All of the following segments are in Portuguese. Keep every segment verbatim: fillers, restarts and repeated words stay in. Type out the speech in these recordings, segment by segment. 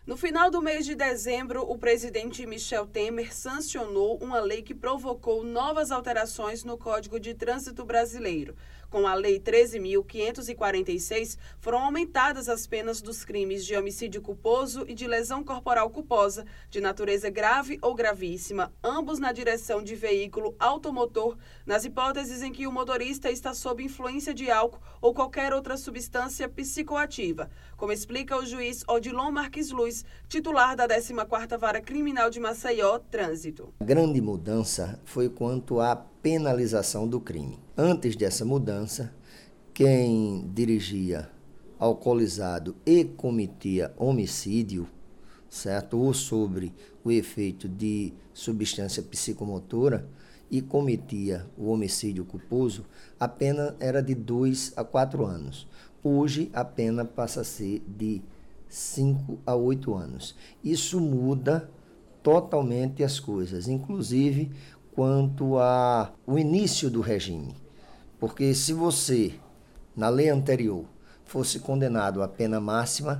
No final do mês de dezembro, o presidente Michel Temer sancionou uma lei que provocou novas alterações no Código de Trânsito Brasileiro. Com a Lei treze mil quinhentos e quarenta e seis, foram aumentadas as penas dos crimes de homicídio culposo e de lesão corporal culposa, de natureza grave ou gravíssima, ambos na direção de veículo automotor, nas hipóteses em que o motorista está sob influência de álcool ou qualquer outra substância psicoativa, como explica o juiz Odilon Marques Luz, titular da décima quarta Vara Criminal de Maceió, Trânsito. A grande mudança foi quanto à penalização do crime. Antes dessa mudança, quem dirigia alcoolizado e cometia homicídio, certo, ou sobre o efeito de substância psicomotora e cometia o homicídio culposo, a pena era de dois a quatro anos. Hoje, a pena passa a ser de cinco a oito anos. Isso muda totalmente as coisas, inclusive quanto ao início do regime. Porque se você, na lei anterior, fosse condenado à pena máxima,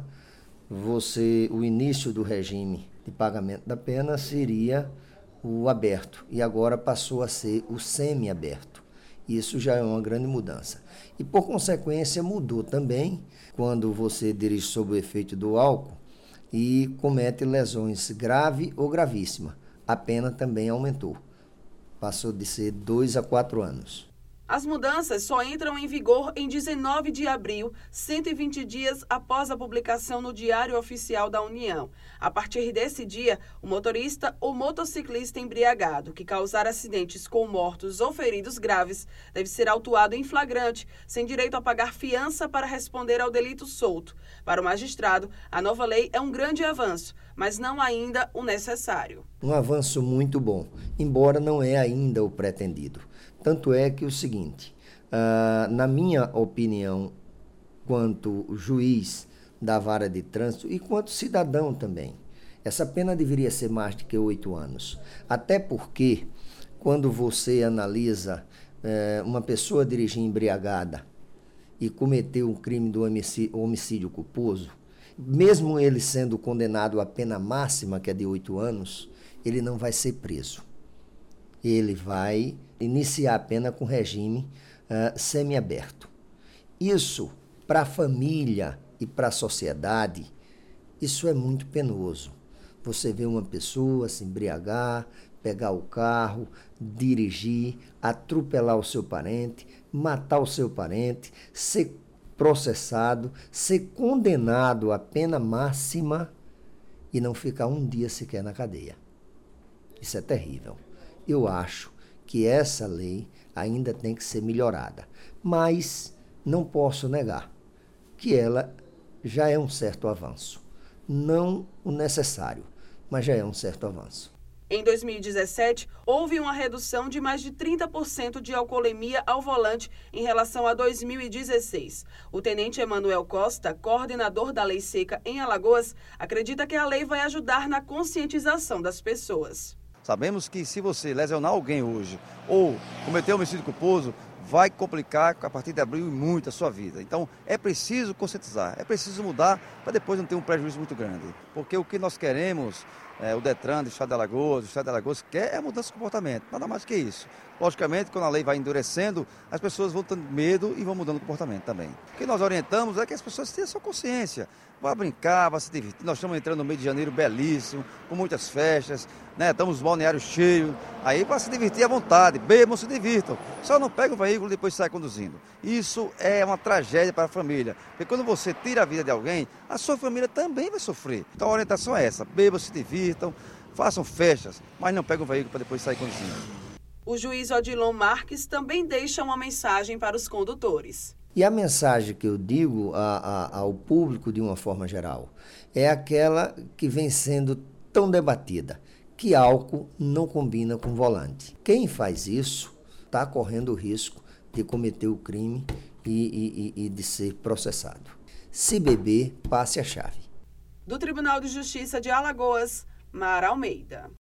você, o início do regime de pagamento da pena seria o aberto, e agora passou a ser o semiaberto. Isso já é uma grande mudança. E, por consequência, mudou também quando você dirige sob o efeito do álcool e comete lesões grave ou gravíssima. A pena também aumentou. Passou de ser dois a quatro anos. As mudanças só entram em vigor em dezenove de abril, cento e vinte dias após a publicação no Diário Oficial da União. A partir desse dia, o motorista ou motociclista embriagado que causar acidentes com mortos ou feridos graves deve ser autuado em flagrante, sem direito a pagar fiança para responder ao delito solto. Para o magistrado, a nova lei é um grande avanço, mas não ainda o necessário. Um avanço muito bom, embora não é ainda o pretendido. Tanto é que o seguinte, uh, na minha opinião, quanto juiz da vara de trânsito e quanto cidadão também, essa pena deveria ser mais de que oito anos. Até porque, quando você analisa uh, uma pessoa dirigir embriagada e cometer um crime do homicídio, homicídio culposo, mesmo ele sendo condenado à pena máxima, que é de oito anos, ele não vai ser preso. Ele vai iniciar a pena com regime uh, semiaberto. Isso, para a família e para a sociedade, isso é muito penoso. Você vê uma pessoa se embriagar, pegar o carro, dirigir, atropelar o seu parente, matar o seu parente, ser processado, ser condenado à pena máxima e não ficar um dia sequer na cadeia. Isso é terrível. Eu acho que essa lei ainda tem que ser melhorada, mas não posso negar que ela já é um certo avanço. Não o necessário, mas já é um certo avanço. Em dois mil e dezessete, houve uma redução de mais de trinta por cento de alcoolemia ao volante em relação a dois mil e dezesseis. O tenente Emanuel Costa, coordenador da Lei Seca em Alagoas, acredita que a lei vai ajudar na conscientização das pessoas. Sabemos que se você lesionar alguém hoje ou cometer homicídio culposo, vai complicar a partir de abril muito a sua vida. Então é preciso conscientizar, é preciso mudar para depois não ter um prejuízo muito grande. Porque o que nós queremos, é, o Detran do Estado de Alagoas, o Estado de Alagoas quer é a mudança de comportamento, nada mais que isso. Logicamente, quando a lei vai endurecendo, as pessoas vão tendo medo e vão mudando o comportamento também. O que nós orientamos é que as pessoas tenham a sua consciência. Vá brincar, vá se divertir. Nós estamos entrando no mês de janeiro belíssimo, com muitas festas, né? Estamos balneários cheios. Aí para se divertir à vontade, bebam, se divirtam. Só não pega o veículo e depois sai conduzindo. Isso é uma tragédia para a família. Porque quando você tira a vida de alguém, a sua família também vai sofrer. Então a orientação é essa, bebam, se divirtam, façam festas, mas não pegam o veículo para depois sair conduzindo. O juiz Odilon Marques também deixa uma mensagem para os condutores. E a mensagem que eu digo a, a, ao público de uma forma geral é aquela que vem sendo tão debatida, que álcool não combina com volante. Quem faz isso está correndo o risco de cometer o crime e, e, e de ser processado. Se beber, passe a chave. Do Tribunal de Justiça de Alagoas, Mara Almeida.